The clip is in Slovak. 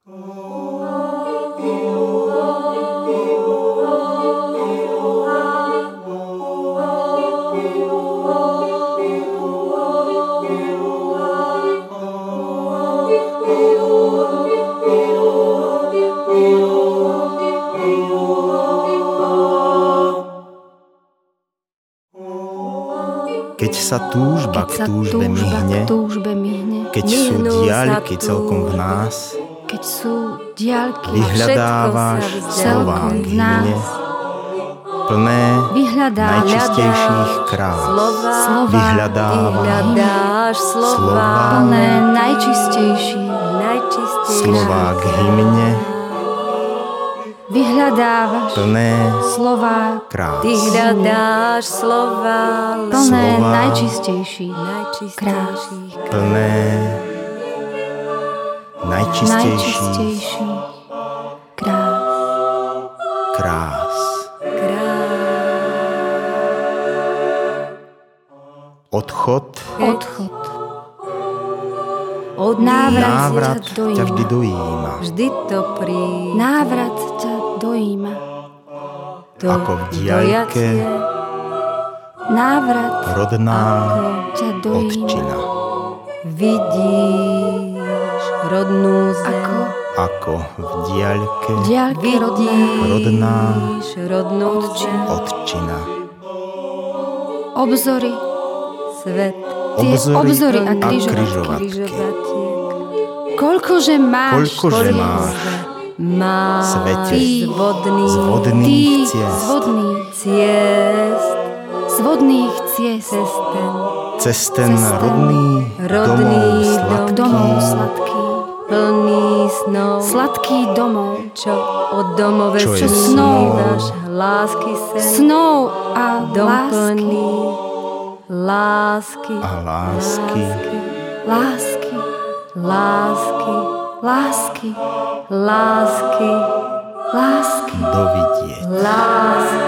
Keď sa túžba k túžbe myhne, keď sú diaľky celkom v nás, keď sú diaľky, vyhľadávaš slová k hymne, plné najčistejších krás. Vyhľadávaš slová plné najčistejších slová k hymne, vyhľadávaš plné slová krás. Ty hľadáš slová plné najčistejších krás. Plné najčistejších krás. Odchod návrat ťa vždy dojíma. Vždy to príde. Návrat ťa dojíma. Ako v diaľke návrat rodná ťa dojíma. otčina. Vidíš rodnú zem. Ako v diaľke rodná rodnú zem. otčina. Obzory, Svet obzory a križovatky. Koľkože máš Svete z vodných ciest. Z vodných ciest. Cez ten rodný domov sladký. Plný snov. Sladký domov. Čo od domove Čo je snívaš. Lásky sen. Snov a Dom lásky. plný lásky. A lásky. Lásky. Lásky. Lásky. Lásky. Lásky. Dovidieť. Lásky.